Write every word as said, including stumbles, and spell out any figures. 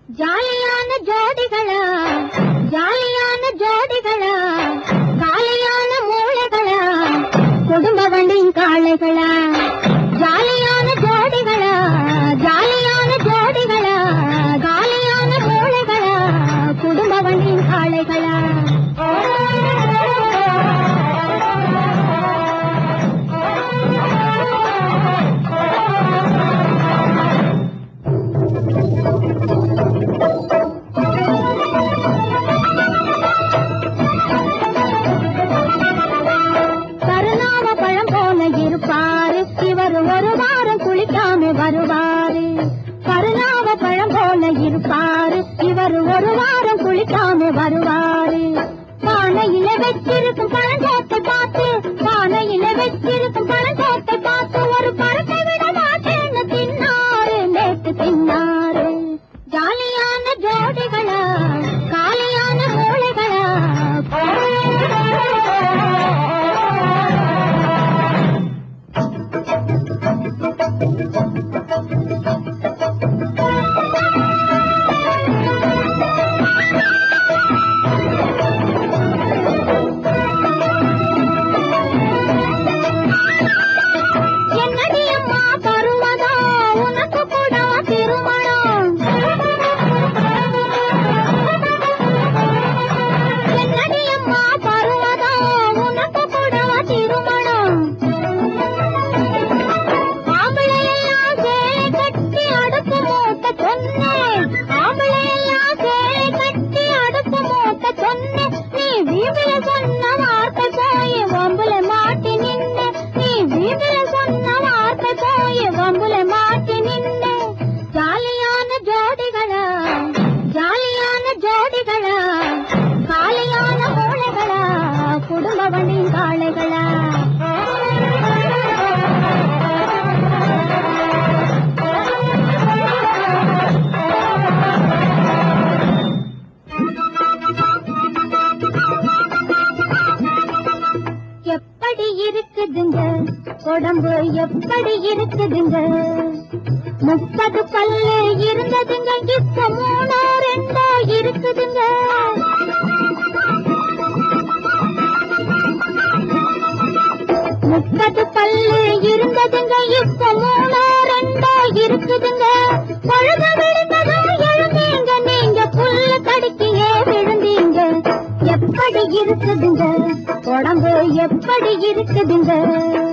ஜாலியான ஜோடிகளா ஜாலியான ஜோடிகளா காலியான மூளைகளா குடும்ப வண்டின் காளைகளா ஜாலியான ஜோடிகளா ஜாலியான ஜோடிகளா காலியான மூளைகளா குடும்ப வண்டின் காளைகளா ஒரு வாரம் குளிக்காம வருவாரு கருணாவ பழம் போல இருப்பாரு இவர் ஒரு வாரம் குளிக்காம வருவாரு பானையில வச்சிருக்கும் பழங்கோட்டை பார்த்து பானையில வச்சிருக்கும் பழங்கோட்டை பார்த்து ஒரு பழத்தை விட மாட்டேன்னு தின்னாரு நேற்று தின்னாரு ஜாலியான ஜோடிகளா காலியான மூளைகளா குடும்பவனின் காளைகளா எப்படி இருக்குதுங்க உடம்பு எப்படி இருக்குதுங்க முப்பது பல்லு இருந்ததுங்க இப்ப மூணோ ரெண்டோ இருக்குதுங்க முப்பது பல்லு இருந்ததுங்க இப்ப மூணோ ரெண்டோ இருக்குதுங்க பொழுது விழுந்ததும் எழுந்தீங்க நீங்க புல்லு கடிக்கியே விழுந்தீங்க எப்படி இருக்குதுங்க உடம்பு எப்படி இருக்குதுங்க